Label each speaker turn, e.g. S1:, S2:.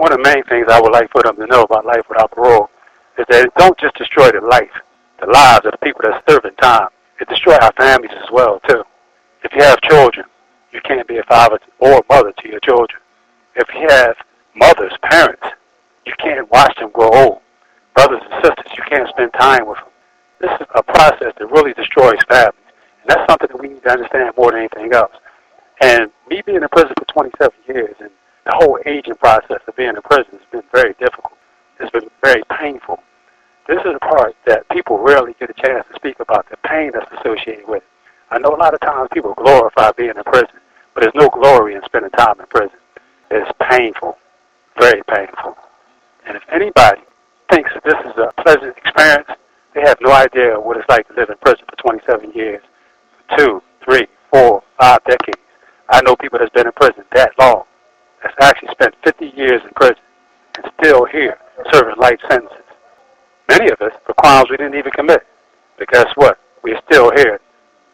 S1: one of the main things I would like for them to know about life without parole is that it don't just destroy the lives of the people that are serving time. It destroys our families as well, too. If you have children, you can't be a father or mother to your children. If you have mothers, parents, you can't watch them grow old. Brothers and sisters, you can't spend time with them. This is a process that really destroys families. And that's something that we need to understand more than anything else. And me being in prison for 27 years and the whole aging process of being in prison has been very difficult. It's been very painful. This is the part that people rarely get a chance to speak about, the pain that's associated with it. I know a lot of times people glorify being in prison, but there's no glory in spending time in prison. It's painful, very painful. And if anybody thinks that this is a pleasant experience, they have no idea what it's like to live in prison for 27 years, 2, 3, 4, 5 decades. I know people that's been in prison that long, that's actually spent 50 years in prison and still here serving life sentences. Many of us for crimes we didn't even commit. But guess what? We're still here